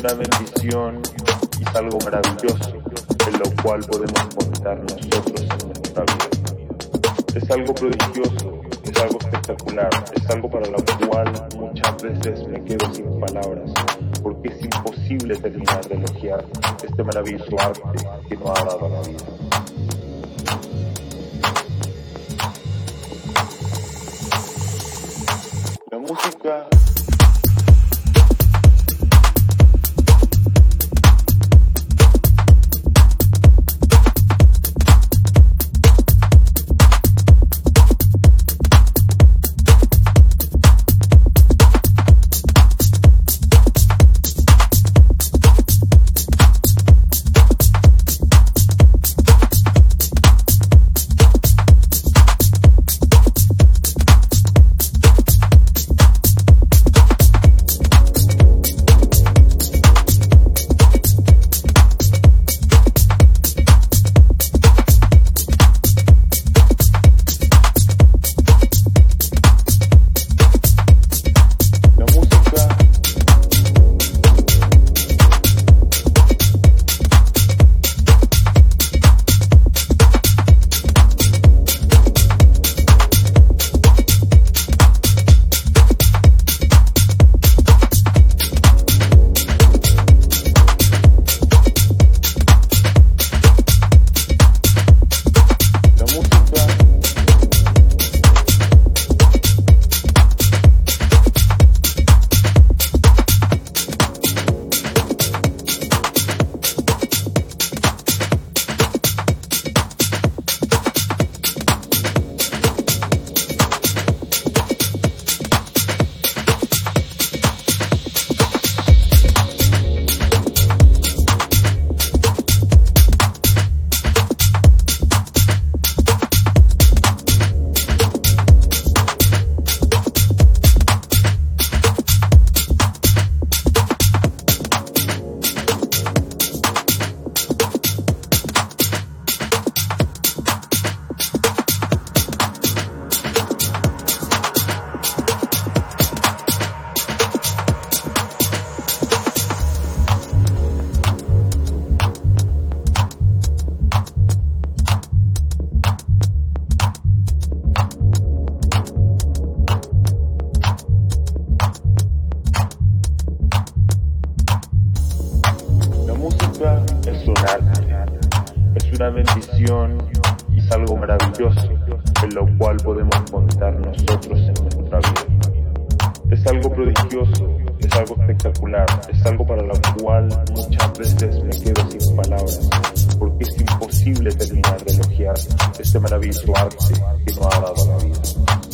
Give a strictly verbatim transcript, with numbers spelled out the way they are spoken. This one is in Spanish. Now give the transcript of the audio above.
una bendición y es algo maravilloso en lo cual podemos contar nosotros en nuestra vida. Es algo prodigioso, es algo espectacular, es algo para lo cual muchas veces me quedo sin palabras, porque es imposible terminar de elogiar este maravilloso arte que nos ha dado la vida. La música es un arte, es una bendición y es algo maravilloso en lo cual podemos contar nosotros en nuestra vida. Es algo prodigioso, es algo espectacular, es algo para lo cual muchas veces me quedo sin palabras, porque es imposible terminar de elogiar este maravilloso arte que nos ha dado la vida.